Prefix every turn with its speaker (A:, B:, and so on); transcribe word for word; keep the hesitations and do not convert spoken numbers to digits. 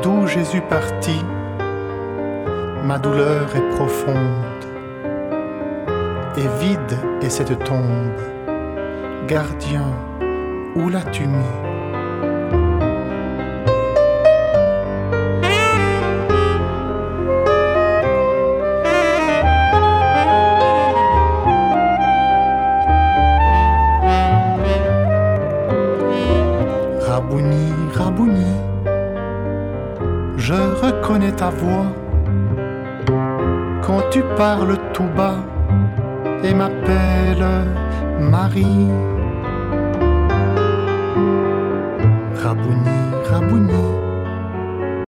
A: d'où Jésus partit, ma douleur est profonde, et vide est cette tombe. Gardien, où l'as-tu mis? Rabouni, Rabouni, je reconnais ta voix quand tu parles tout bas et m'appelles Marie. Rabouni, Rabouni,